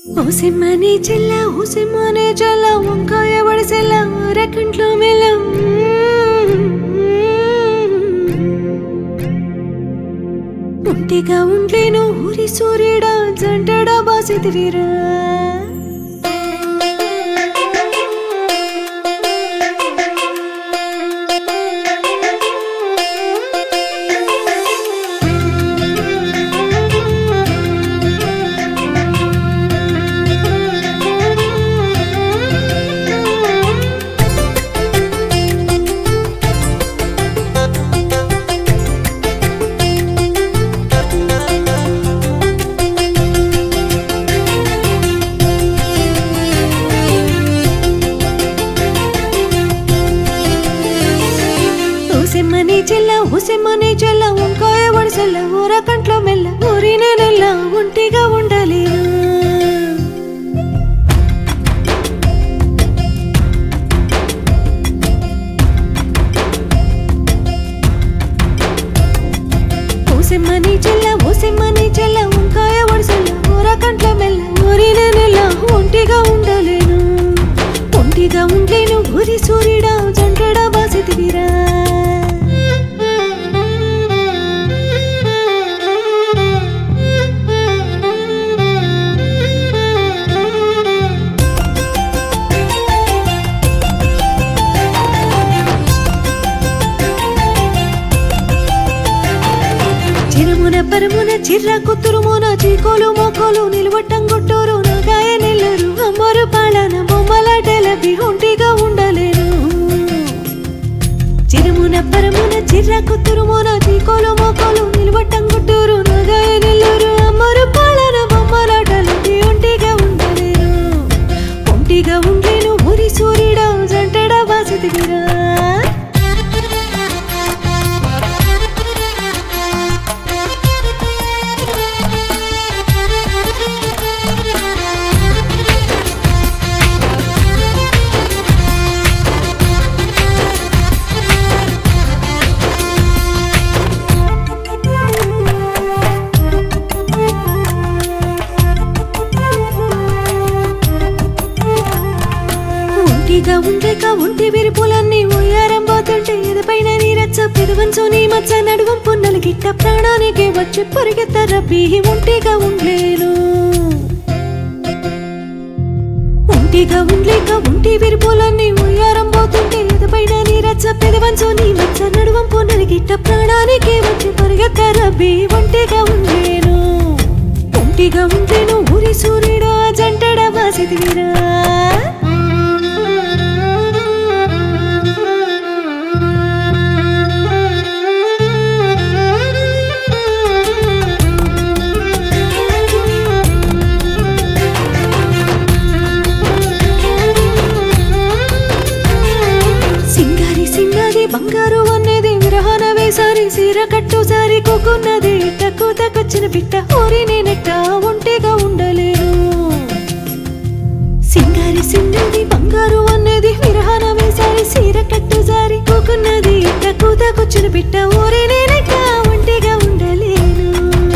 ఓసిమ్మని చెల్ల ఓసిమ్మనే చెల్ల వంకాయ వడిసెల్ల రెక్కంట్లో మెల్లం ఒంటిగా ఉంట్లేను ఊరి సూర్యుడా జంటడా బాసిదివిరా ఓసిమ్మని చెల్ల వంకాయ వడిసెల్ల ఊర కంట్లో మెల్ల ఊరినే నెల్ల ఒంటిగా ఉండలేను ఓసిమ్మని చెల్ల వంకాయ వడిసెల్ల ఊర కంట్లో మెల్ల ఊరినే నెల్ల ఒంటిగా ఉండలేను ఒంటిగా ఉండలేను ఊరి సూర్యుడా జంటడా బాసిదివిరా పరమున చిర్రకు తురుమున చీకోలు మోకోలు నిలవట్టం గుట్టూరు నాగాయ నెల్లరు అమ్మరు పాలన బొమ్మలాటలపి ఒంటిగా ఉండలేను చిరుమున పరమున చిర్రకు తురుమున చీకోలు మోకోలు నిలవట్టం గుట్టూరు నాగాయ నెల్లరు అమ్మరు పాలన బొమ్మలాటలపి ఒంటిగా ఉండలేను ఒంటిగా ఉండలేను ఊరి సూర్యుడా జంటడా బాసిదివిరా ఉండేక ఒంటి విరుపులన్నీ ఉయ్యారం పోతుంటే ఎదపైన నీరచ్చ పెదవంచు నీ మచ్చ నడువం పున్నలు గిట్ట ప్రాణానికి వచ్చి పరిగెత్త రబ్బి ఒంటిగా ఉండలేను ఒంటిగా ఉండలేక ఒంటి విరుపులన్నీ ఉయ్యారం పోతుంటే ఎదపైన నీరచ్చ పెదవంచు నీ మచ్చ నడువం పున్నలు గిట్ట ప్రాణానికి వచ్చి పరిగెత్త రబ్బి ఒంటిగా ఉండలేను ఒంటిగా ఉండలేను ఊరి సూర్యుడా జంటడా బాసిదివిరా బంగారు అనేది విరహాన వేసారి సీర కట్టు సారి కూకున్నది టక్కు తక్కొచ్చిన బిట్ట ఊరి నేనెట్ట ఒంటిగా ఉండలేను సింగారి సింగది బంగారు అనేది విరహాన వేసారి సీర కట్టు సారి కూకున్నది టక్కు తక్కొచ్చిన బిట్ట ఊరి నేనెట్ట ఒంటిగా ఉండలేను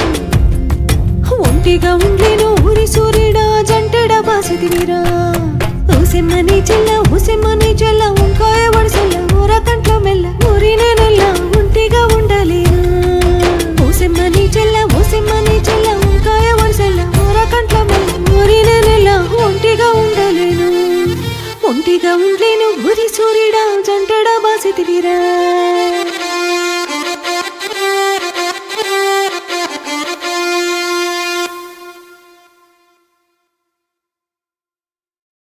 ఒంటిగా ఉండలేను ఊరి సూర్యుడా జంటడా బాసిదివిరా ఓసిమ్మని చెల్ల వంకాయ వడిసెల్ల ఊర కంట్లో మెల్ల ఊరినే నెల్ల ఒంటిగా ఉండలేను ఓసిమ్మని చెల్ల వంకాయ వడిసెల్ల ఊర కంట్లో మెల్ల ఊరినే నెల్ల ఒంటిగా ఉండలేను ఒంటిగా ఉండలేను ఊరి సూర్యుడా జంటడా బాసిదివిరా